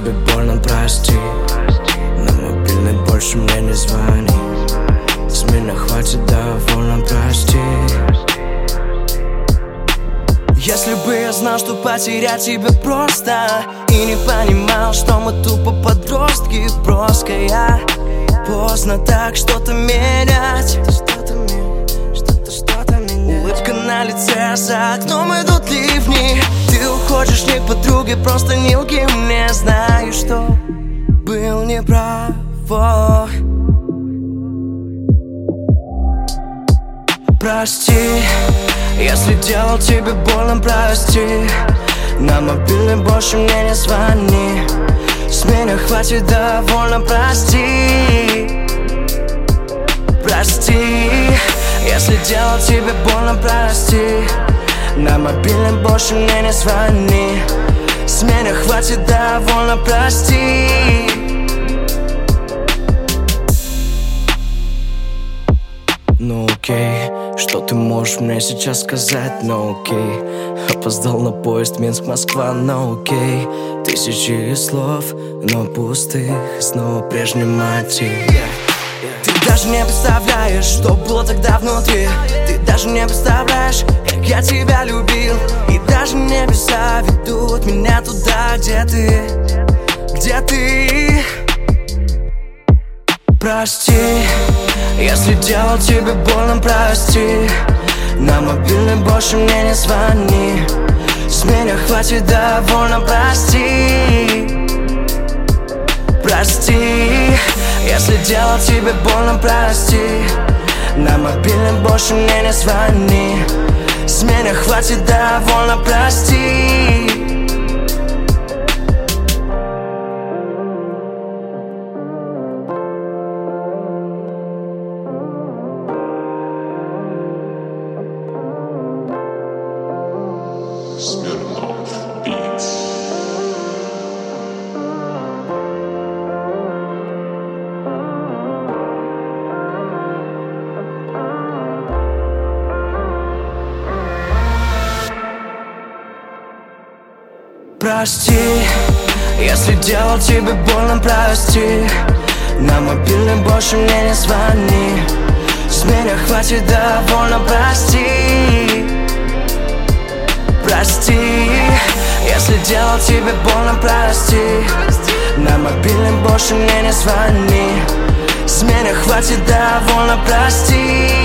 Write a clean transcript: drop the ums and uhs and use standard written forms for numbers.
тебе больно, прости. На мобильный больше мне не звони. С меня хватит, довольно, прости. Если бы я знал, что потерять тебя просто, и не понимал, что мы тупо подростки, броская. Поздно так что-то менять. Улыбка на лице, за окном идут ливни. Ты уходишь не к подруге, просто не лги мне. Знаю, что был неправ. Прости, если делал тебе больно, прости. На мобильный больше мне не звони. С меня хватит, довольно, прости. Прости, если делал тебе больно, прости. На мобильный больше мне не звони. С меня хватит, довольно, прости. Ну окей, что ты можешь мне сейчас сказать? Ну окей, опоздал на поезд Минск-Москва, ну окей. Тысячи слов, но пустых, снова прежний мотив. Ты даже не представляешь, что было тогда внутри. Ты даже не представляешь, как я тебя любил. И даже небеса ведут меня туда, где ты, где ты. Прости, если делал тебе больно, прости. На мобильный больше мне не звони. С меня хватит, довольно, прости. Прости, если делал тебе больно, прости. На мобильный больше мне не звони. С меня хватит, довольно, прости. Прости, если делал тебе больно, прости. На мобильный больше мне не звони. С меня хватит, довольно, прости. Прости, если делал тебе больно, прости. На мобильный больше мне не звони. С меня хватит, довольно, прости.